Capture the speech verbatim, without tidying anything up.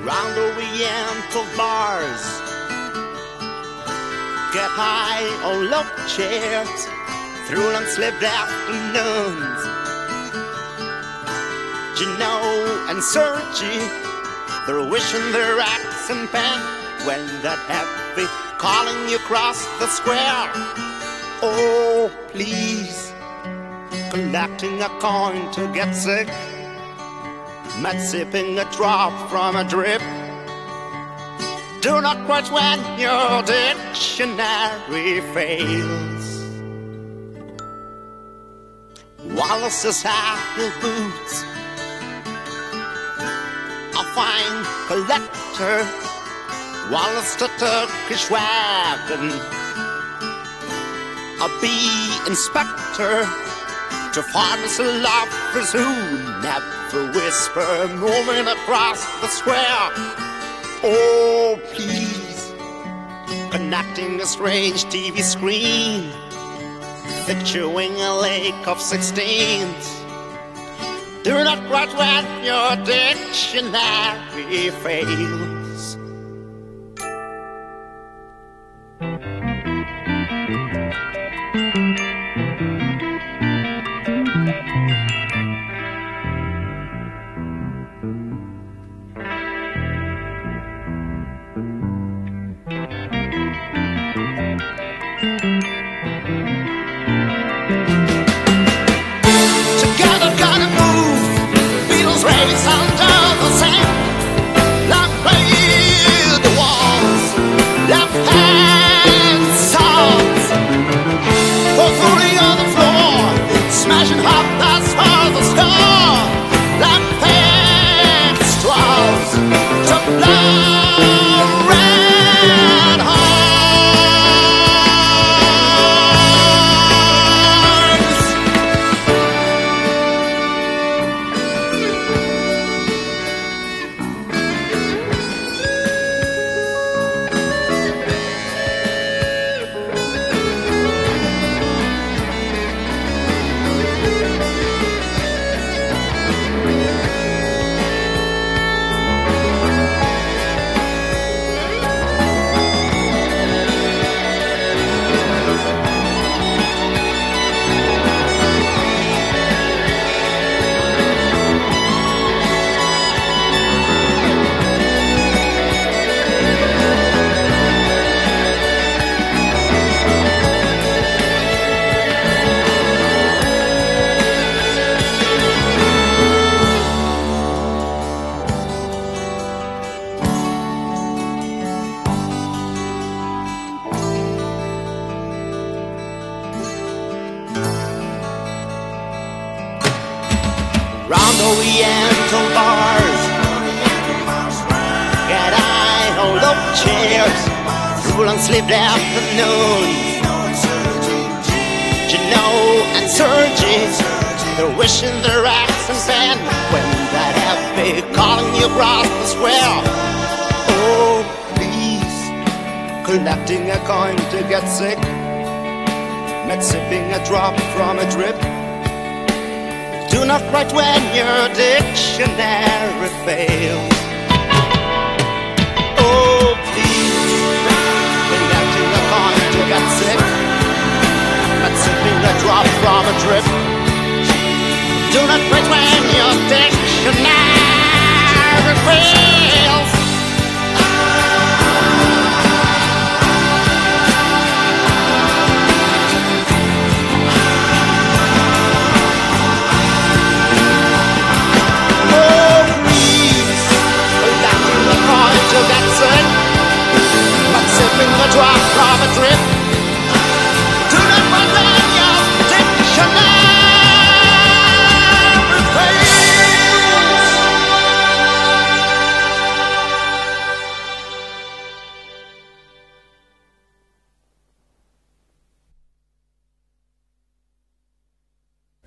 round oriental bars, get high on low chairs, through long-sleeved afternoons. Gino and Sergi, they're wishing their axe and pen when that heavy calling you across the square. Oh, please, collecting a coin to get sick, not sipping a drop from a drip. Do not quite when your dictionary fails. Wallace's high-heel boots, a fine collector. Wallace the Turkish wagon, a bee inspector, to pharmacy lovers who never whisper, moving across the square. Oh, please, connecting a strange T V screen, picturing a lake of sixteens. Do not write when your dictionary fails. Round oriental bars, get high on low chairs, through long-sleeved afternoons. Gino and Sergi, they're wishing their axe and pen when that heavy calling you across the square. Oh, please, collecting a coin to get sick, not sipping a drop from a drip. Do not write when your dictionary fails. Oh, please, collecting a coin to get sick, not sipping a drop from a drip. Do not write when your dictionary fails.